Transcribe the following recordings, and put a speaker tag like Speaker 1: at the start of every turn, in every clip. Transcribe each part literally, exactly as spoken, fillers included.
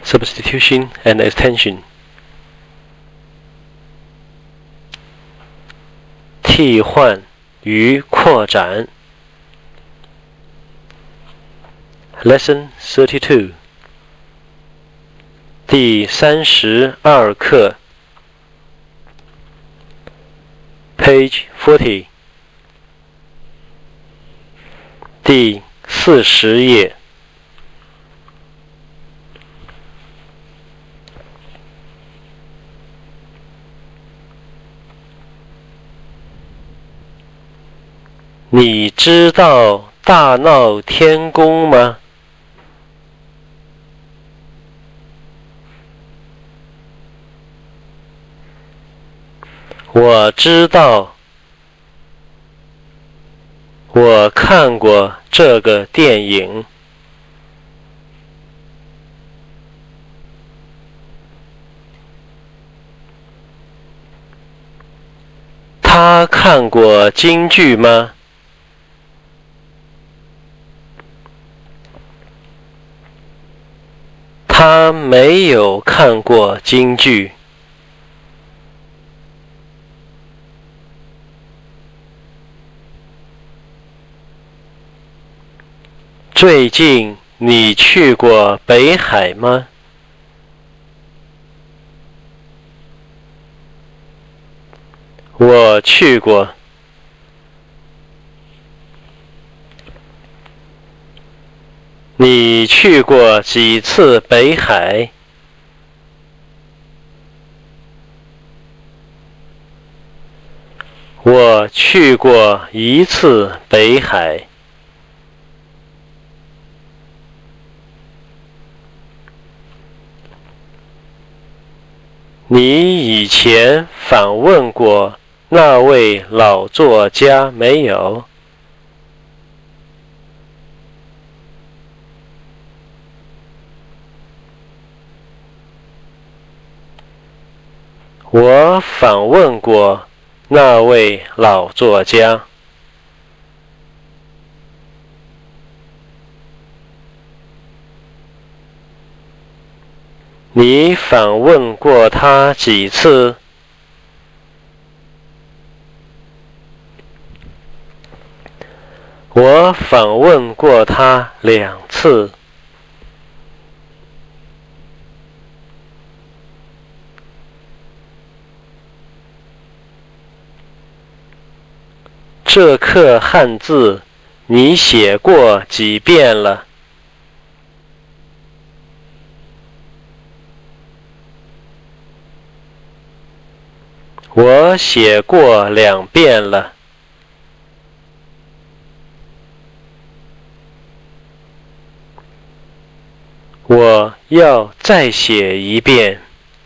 Speaker 1: substitution and extension. 替换与扩展。Lesson thirty-two. 第三十二课 Page forty. 第四十页。你知道大闹天宫吗？我知道，我看过这个电影。他看过京剧吗？他没有看过京剧。最近你去过北海吗？我去过。你去过几次北海？我去过一次北海。你以前访问过那位老作家没有？我访问过那位老作家。你访问过他几次？我访问过他两次。这课汉字你写过几遍了？我写过两遍了。我要再写一遍。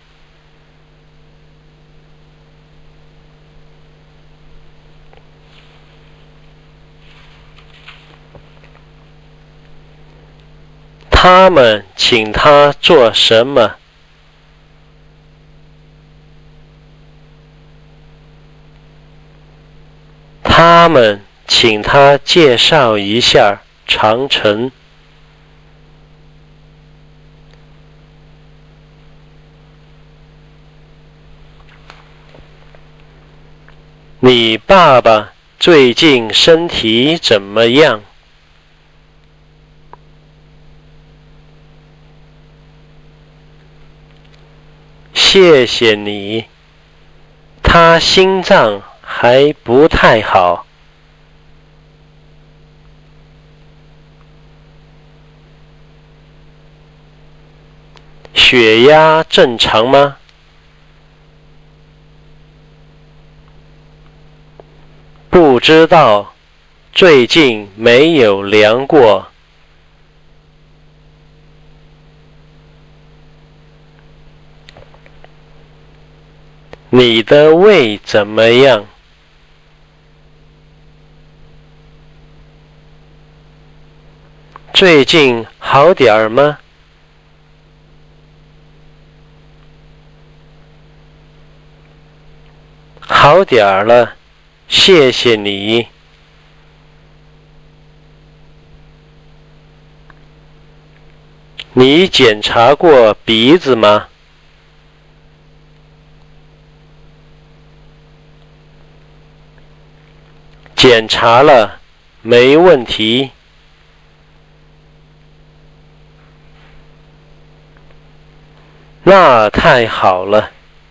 Speaker 1: 他们请他做什么？他们请他介绍一下长城。你爸爸最近身体怎么样？谢谢你，他心脏还不太好。血压正常吗？不知道，最近没有量过。你的胃怎么样？最近好点儿吗？好点儿了，谢谢你。 你检查过鼻子吗？检查了，没问题。那太好了。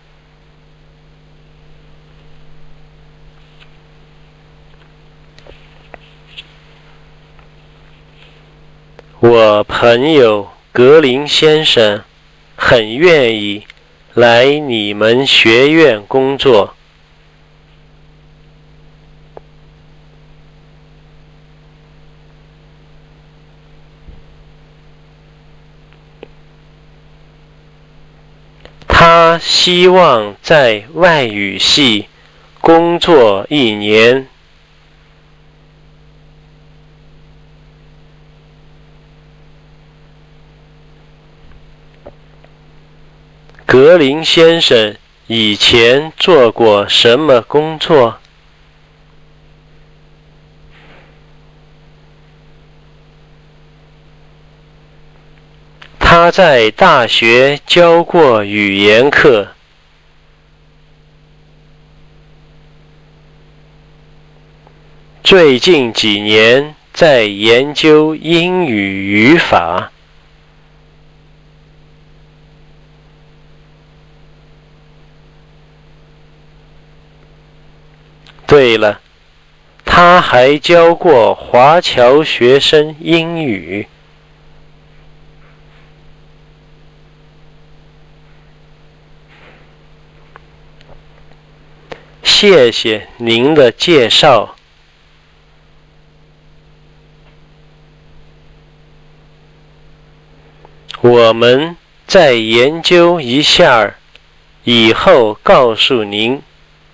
Speaker 1: 我朋友格林先生很愿意来你们学院工作。他希望在外语系工作一年。格林先生以前做过什么工作？他在大学教过语言课。最近几年在研究英语语法。对了，他还教过华侨学生英语。谢谢您的介绍。我们再研究一下，以后告诉您。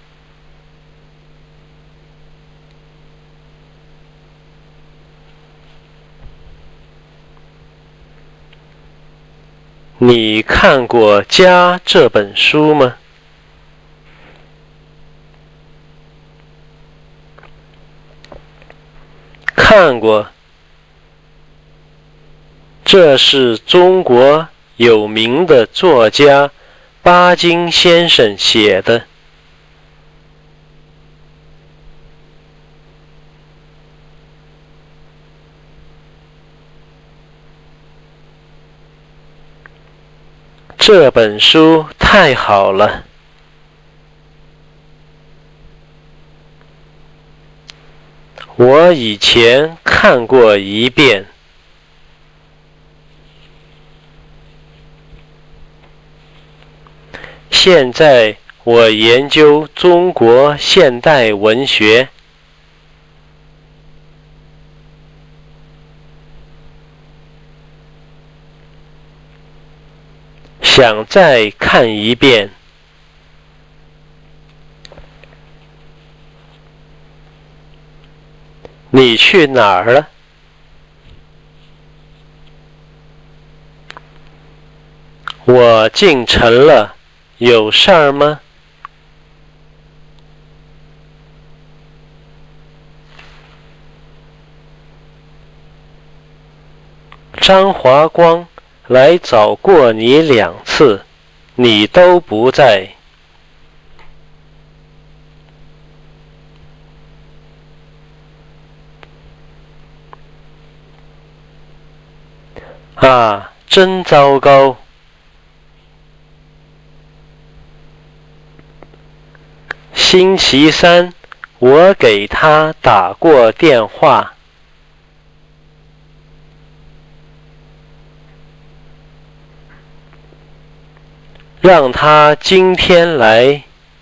Speaker 1: 你看过《家》这本书吗？看过。这是中国有名的作家巴金先生写的。这本书太好了。我以前看过一遍。现在我研究中国现代文学。想再看一遍。你去哪儿了？我进城了，有事儿吗？张华光来找过你两次，你都不在。啊，真糟糕。星期三，我给他打过电话，让他今天来。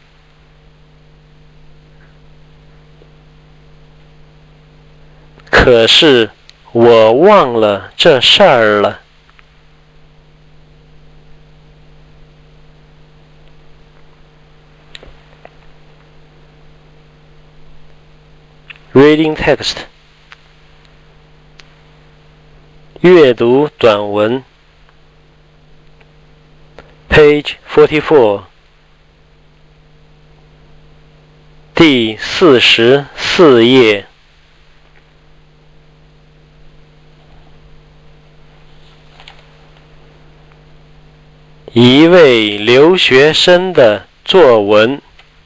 Speaker 1: 可是我忘了这事儿了。Reading text. 阅读短文 Page forty-four 第四十四页。 一位留学生的作文。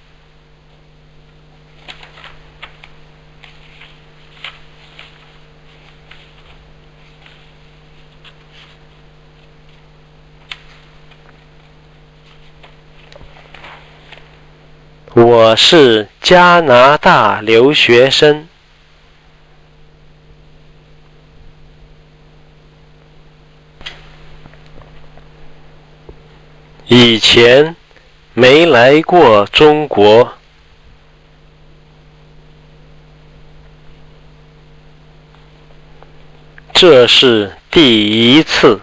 Speaker 1: 我是加拿大留学生。以前没来过中国，这是第一次。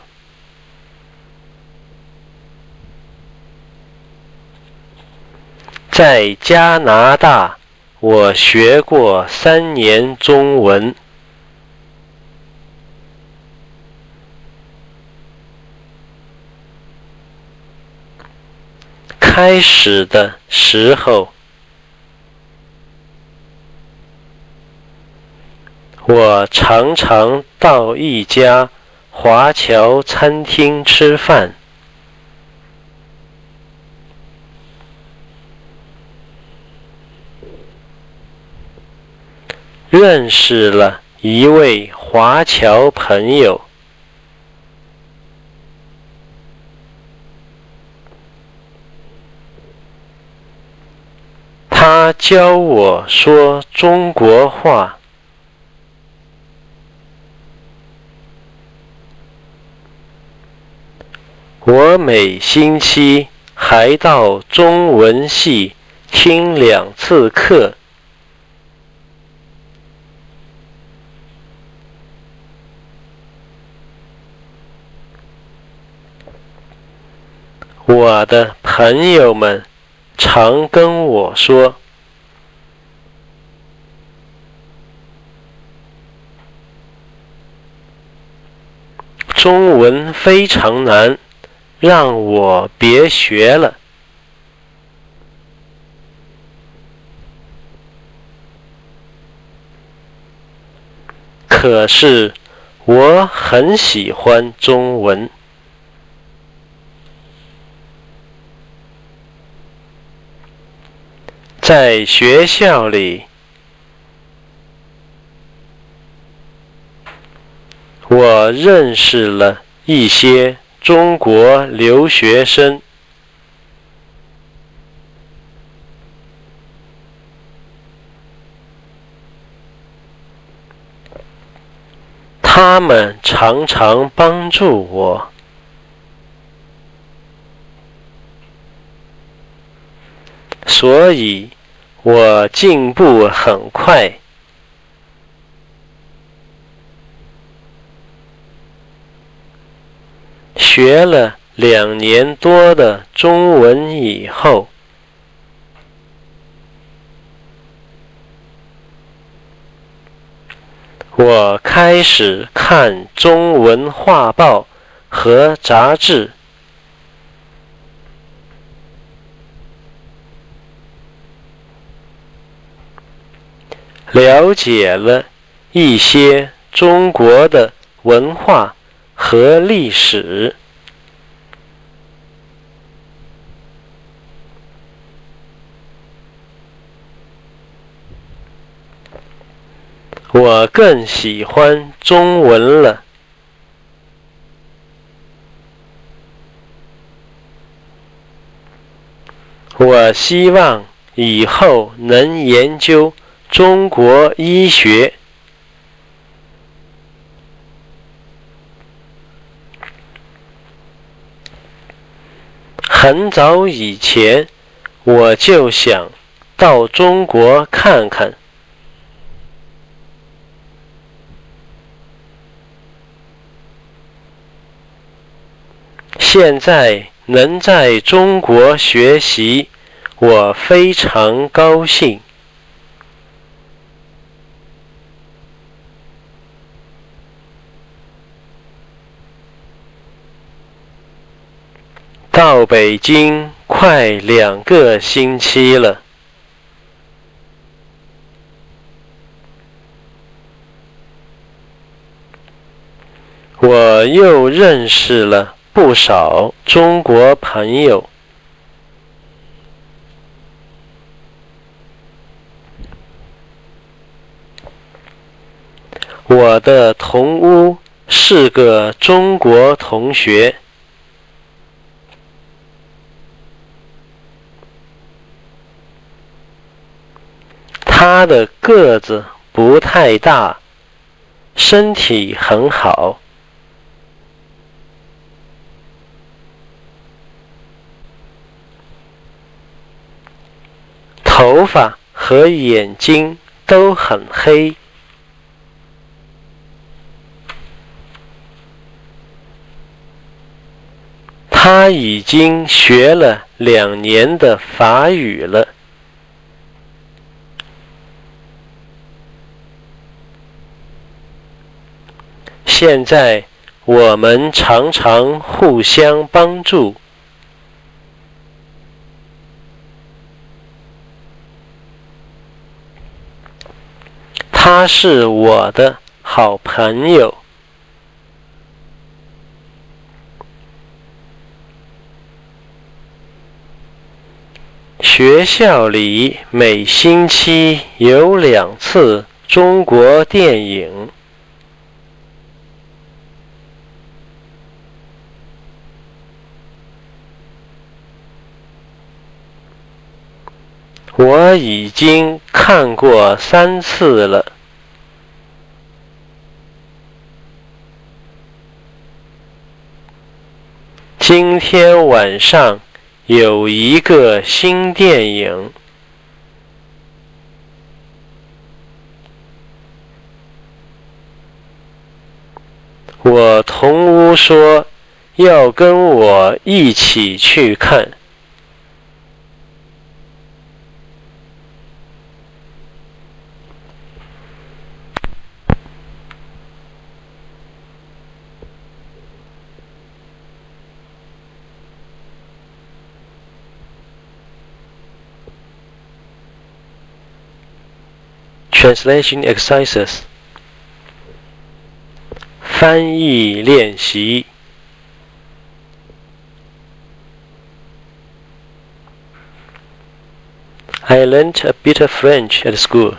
Speaker 1: 在加拿大，我学过三年中文。开始的时候，我常常到一家华侨餐厅吃饭。认识了一位华侨朋友，他教我说中国话。我每星期还到中文系听两次课。我的朋友们常跟我说，中文非常难，让我别学了。可是我很喜欢中文。在学校里，我认识了一些中国留学生。他们常常帮助我，所以我进步很快。学了两年多的中文以后，我开始看中文画报和杂志，了解了一些中国的文化和历史。我更喜欢中文了。我希望以后能研究中国医学。很早以前，我就想到中国看看。现在能在中国学习，我非常高兴。到北京快两个星期了。我又认识了不少中国朋友。我的同屋是个中国同学。他的个子不太大，身体很好。头发和眼睛都很黑。他已经学了两年的法语了。现在我们常常互相帮助。他是我的好朋友。学校里每星期有两次中国电影。我已经看过三次了。今天晚上有一个新电影。我同屋说要跟我一起去看。Translation exercises 翻译练习。I learnt a bit of French at school.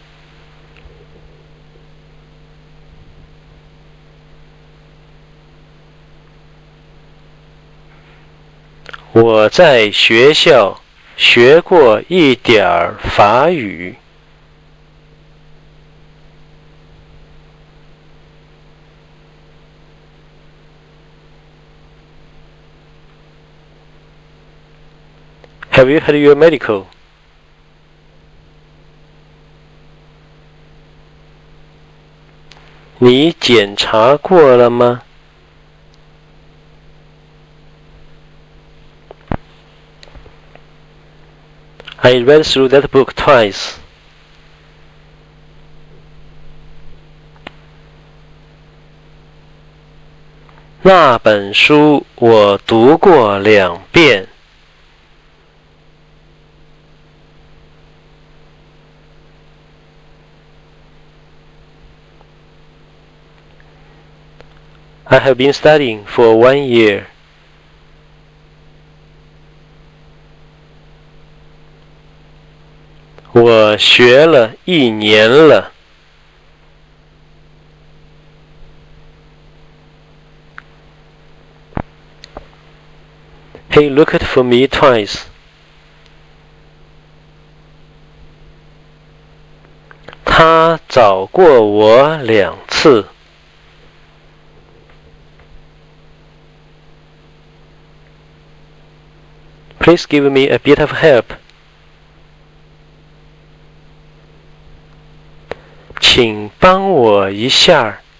Speaker 1: 我在学校学过一点儿法语。Have you had your medical? 你检查过了吗？ I read through that book twice. 那本书我读过两遍。I have been studying for one year. 我学了一年了。He looked for me twice. 他找过我两次。Please give me a bit of help. 请帮我一下。